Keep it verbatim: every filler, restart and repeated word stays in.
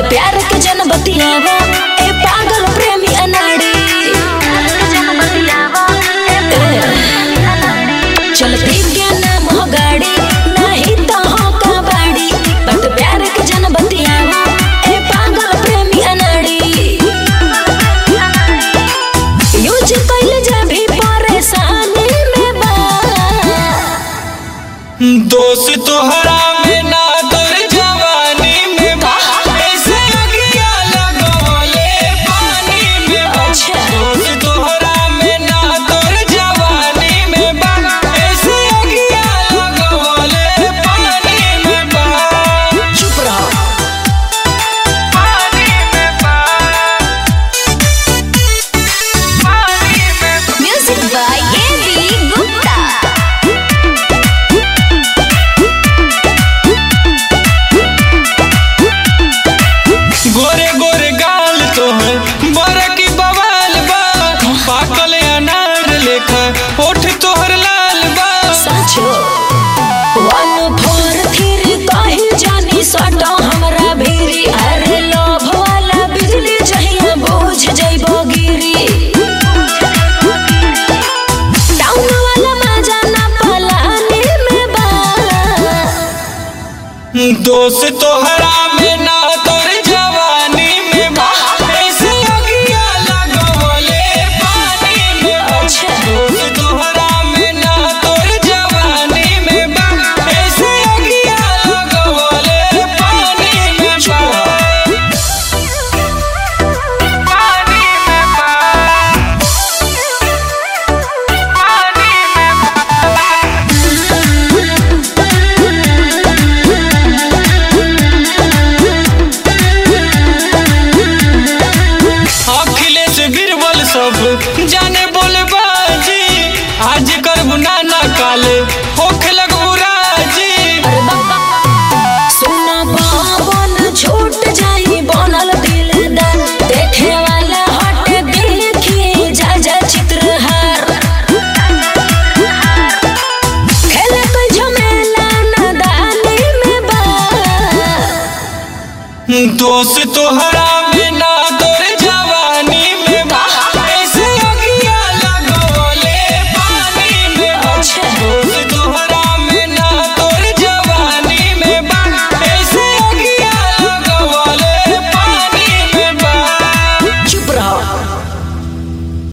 प्यार के जन बतियावा ए पागल प्रेमी अनाड़ी चलती के नाम हो गाड़ी नहीं तो हो कबाड़ी बट प्यार के जन बतियावा ए पागल प्रेमी अनाड़ी यूज कइल जाबी परेशानी में बा दोस्त तोहरा में ना तोर जवानी में बा ऐसे अगिया लगवले पानी में बा दोस्त तोहरा में ना तोर जवानी में बा ऐसे अगिया लगवले पानी में बा चुप रहो पानी में बा पानी में बा म्यूजिक बाय एबी गुप्ता गोरे गोरे गाल तोहर बड़ा की बवाल बा पाकल अनार लेखा ओठ तोहर लाल बा साचो वन फोर थ्री कहीं जानी सटो हमरा भीरी अरे लोभ वाला बिजली चाहिए बुझ जइबो गिरी टाउन वाला मजा ना पलानी में बा दोस्त तोहरा में ना तोर जवानी में बा ऐसे अगिया लगवले पानी में बा दोस्त तोहरा में ना तोर जवानी में बा ऐसे अगिया लगवले पानी में बा पानी में बा पानी में बा अखिलेश बीरबल सब जाने बोले बाजी आज करबू नाना काले होखे लगबू राजी अरे बाबा सुना बाबन छूट जाई बनल दिलदार देखे वाला हट देखी जा जा चित्रहार खेले कोई झमेला नादानी में बा दोस्त तोहरा में ना तोर